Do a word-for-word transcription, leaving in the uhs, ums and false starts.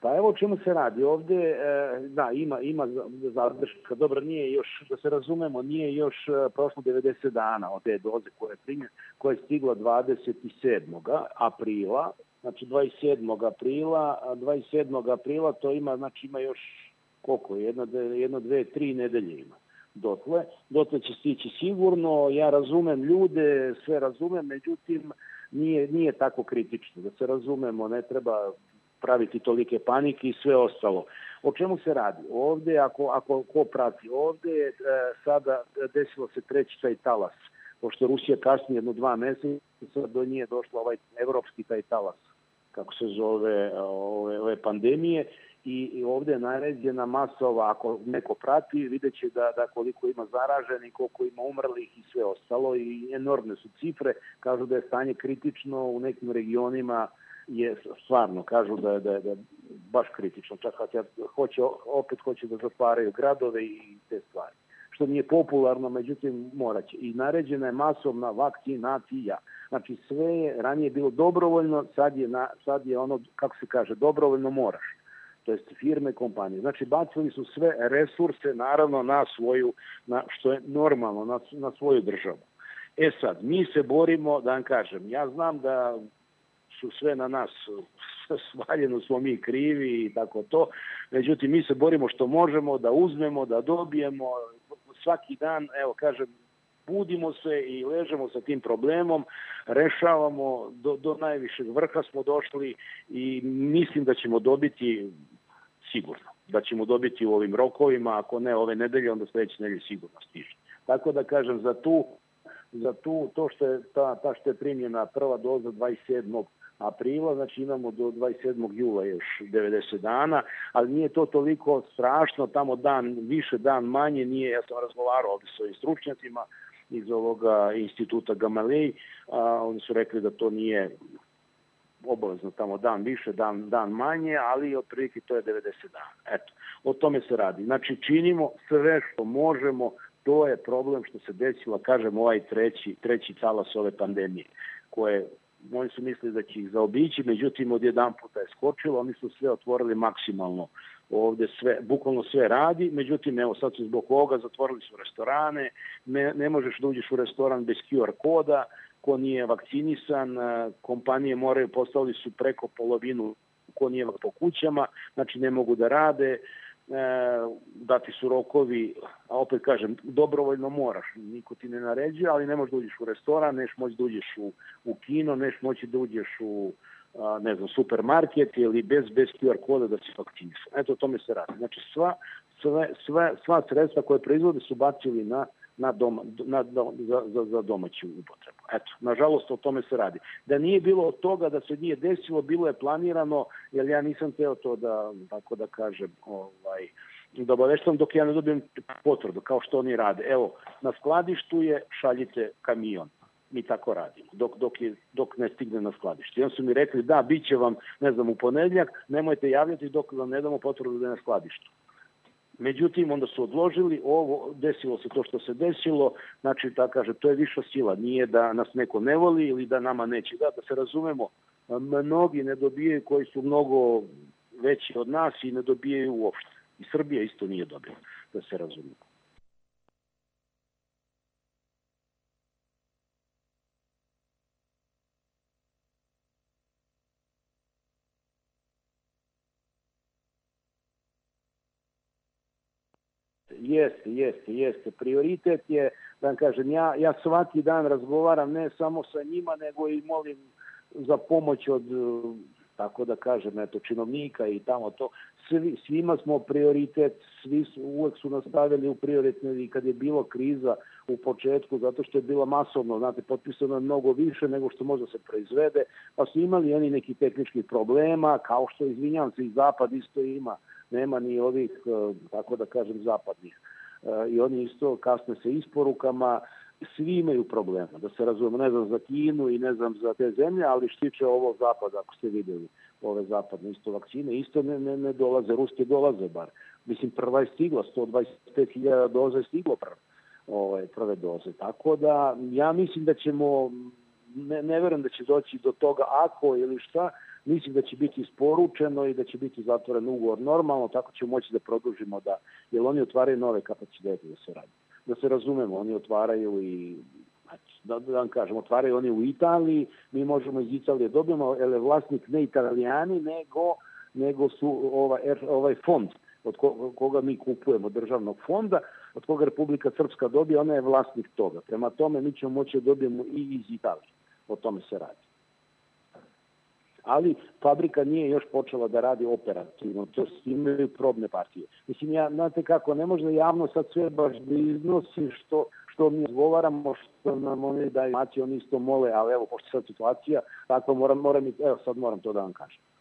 Pa evo o čemu se radi. Ovdje, da, ima, ima zadrška. Dobro, nije još, da se razumemo, nije još prošlo devedeset dana od te doze koje je primjer, koja je stigla dvadeset sedmog aprila. Znači dvadeset sedmog aprila, dvadeset sedmog aprila to ima, znači ima još koliko, jedno, jedno dve, tri nedelje ima. Dotle, dotle će stići sigurno, ja razumem ljude, sve razumem, međutim nije, nije tako kritično. Da se razumemo, ne treba praviti tolike panike i sve ostalo. O čemu se radi? Ovdje, ako, ako ko prati, ovdje e, sada desilo se treći taj talas, pošto Rusija kasnije jedno dva mjeseca do nje je došla ovaj evropski taj talas, kako se zove, ove, ove pandemije, i, i ovdje je naređena masova, ako neko prati, vidjet će da, da koliko ima zaraženih, koliko ima umrlih i sve ostalo, i enormne su cifre, kažu da je stanje kritično u nekim regionima, je stvarno, kažu da je, da je, da je baš kritično, čak kad hoće, opet hoće da zatvaraju gradove i te stvari. Što nije popularno, međutim morat će. I naređena je masovna vakcinacija. Znači sve je ranije bilo dobrovoljno, sad je, na, sad je ono, kako se kaže, dobrovoljno moraš. To jest firme, kompanije. Znači bacili su sve resurse, naravno, na svoju, na, što je normalno, na, na svoju državu. E sad, mi se borimo, da vam kažem, ja znam da su sve na nas svaljeno, smo mi krivi i tako to, međutim mi se borimo što možemo da uzmemo, da dobijemo svaki dan, evo kažem, budimo se i ležemo sa tim problemom, rešavamo, do, do najvišeg vrha smo došli i mislim da ćemo dobiti sigurno, da ćemo dobiti u ovim rokovima, ako ne ove nedelje, onda sljedeće nedelje sigurno stiže. Tako da kažem, za tu, za tu to što je ta, ta što je primljena prva doza dvadeset sedmog aprila, znači imamo do dvadeset sedmog jula još devedeset dana, ali nije to toliko strašno, tamo dan više, dan manje, nije, ja sam razgovarao ovdje s ovim stručnjacima iz ovoga instituta Gamalej, a, oni su rekli da to nije obavezno tamo dan više, dan, dan manje, ali otprilike to je devedeset dana. Eto, o tome se radi. Znači činimo sve što možemo, to je problem što se desilo, kažem, ovaj treći, treći talas ove pandemije, koje oni su mislili da će ih zaobići, međutim od jedan puta je skočilo, oni su sve otvorili maksimalno. Ovdje sve, bukvalno sve radi, međutim, evo sad su zbog ovoga zatvorili su restorane, ne, ne možeš da uđeš u restoran bez Q R koda, ko nije vakcinisan, kompanije moraju, postavili su preko polovinu ko nije po kućama, znači ne mogu da rade, E, dati su rokovi, a opet kažem, dobrovoljno moraš, niko ti ne naređuje, ali ne možeš da uđeš u restoran, neš moći da uđeš u, u kino, neš moći da uđeš u a, ne znam, supermarket ili bez, bez Q R koda da si vakcinisan. Eto, o tome se radi. Znači, sva, sve, sve, sva sredstva koje proizvode su bacili na, na, doma, na za, za, za domaću upotrebu. Eto, nažalost, o tome se radi. Da nije bilo od toga, da se nije desilo, bilo je planirano, jer ja nisam teo to da, tako da kažem, ovaj, da obaveštam dok ja ne dobijem potvrdu, kao što oni rade. Evo, na skladištu je, šaljite kamion. Mi tako radimo, dok, dok, je, dok ne stigne na skladište. I onda su mi rekli, da, bit će vam, ne znam, u ponedjeljak, nemojte javljati dok vam ne damo potvrdu da je na skladištu. Međutim, onda su odložili, ovo, desilo se to što se desilo, znači, da kaže, to je viša sila, nije da nas neko ne voli ili da nama neće. Da, da se razumemo, mnogi ne dobijaju koji su mnogo veći od nas i ne dobijaju uopšte. I Srbija isto nije dobila, da se razumemo. Jeste, jeste, jeste. Prioritet je, da vam kažem, ja, ja svaki dan razgovaram ne samo sa njima, nego i molim za pomoć od, tako da kažem, eto, činovnika i tamo to. Svi, svima smo prioritet, svi su, uvek su nastavili u prioritetne i kad je bilo kriza u početku, zato što je bila masovno, znate, potpisano je mnogo više nego što može se proizvede, pa su imali oni neki tehničkih problema, kao što, izvinjavam se, i Zapad isto ima. Nema ni ovih, tako da kažem, zapadnih. I oni isto kasne se isporukama, svi imaju problema, da se razumemo, ne znam za Kinu i ne znam za te zemlje, ali što tiče ovo zapada, ako ste vidjeli, ove zapadne isto vakcine, isto ne, ne, ne dolaze, ruske dolaze bar. Mislim, prva je stigla, sto dvadeset pet hiljada doza je stiglo prve, ove, prve doze. Tako da, ja mislim da ćemo, ne, ne verujem da će doći do toga ako ili šta, mislim da će biti isporučeno i da će biti zatvoren ugovor normalno, tako ćemo moći da produžimo da, jer oni otvaraju nove kapacitete da se radi. Da se razumemo, oni otvaraju i, da, da vam kažem, otvaraju oni u Italiji, mi možemo iz Italije dobijemo, jer je vlasnik ne Italijani, nego, nego su ovaj, ovaj fond od koga mi kupujemo, državnog fonda, od koga Republika Srpska dobije, ona je vlasnik toga. Prema tome mi ćemo moći da dobijemo i iz Italije. O tome se radi. Ali fabrika nije još počela da radi operativno, to imaju probne partije. Mislim, ja, znate kako, ne može javno sad sve baš da iznosi što, što mi razgovaramo, što nam oni daju informacije, oni isto mole, ali evo, pošto sad situacija, tako moram, moram, evo sad moram to da vam kažem.